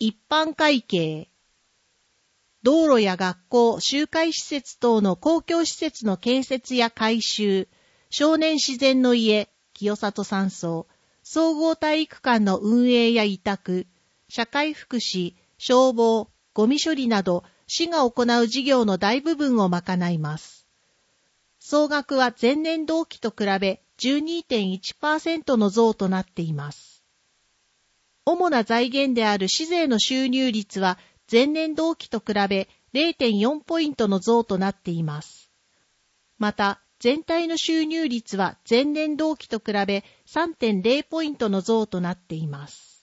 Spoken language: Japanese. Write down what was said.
一般会計。道路や学校、集会施設等の公共施設の建設や改修、少年自然の家、清里山荘、総合体育館の運営や委託、社会福祉、消防、ゴミ処理など、市が行う事業の大部分を賄います。総額は前年同期と比べ 12.1% の増となっています。主な財源である市税の収入率は前年同期と比べ 0.4 ポイントの増となっています。また、全体の収入率は前年同期と比べ 3.0 ポイントの増となっています。